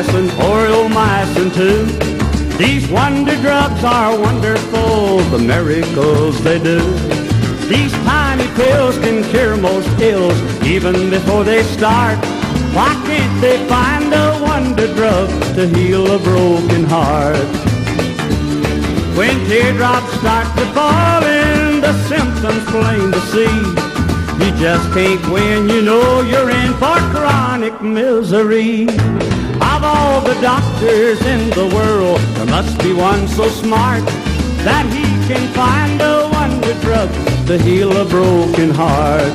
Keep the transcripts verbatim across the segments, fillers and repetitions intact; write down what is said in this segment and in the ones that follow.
azithromycin, aureomycin too. These wonder drugs are wonderful, the miracles they do. These tiny pills can cure most ills, even before they start. Why can't they find a wonder drug to heal a broken heart? When teardrops start to fall and the symptoms plain to see, you just can't win, you know you're in for chronic misery. Of all the doctors in the world, there must be one so smart that he can find a wonder drug to heal a broken heart.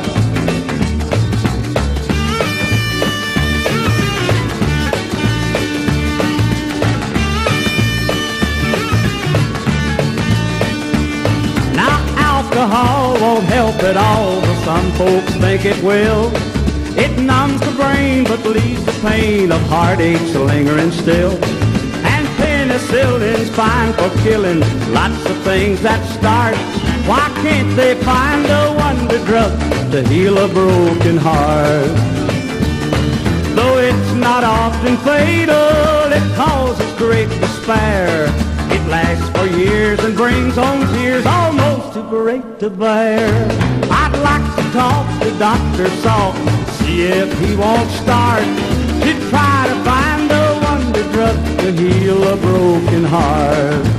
Now alcohol won't help at all, but some folks think it will. It numbs the brain but leaves the pain of heartaches lingering still. And penicillin's fine for killing lots of things that start. Why can't they find a wonder drug to heal a broken heart? Though it's not often fatal, it causes great despair. It lasts for years and brings on tears almost too great to bear. I'd like to talk to Doctor Salk, see if he won't start to try to find a wonder drug to heal a broken heart.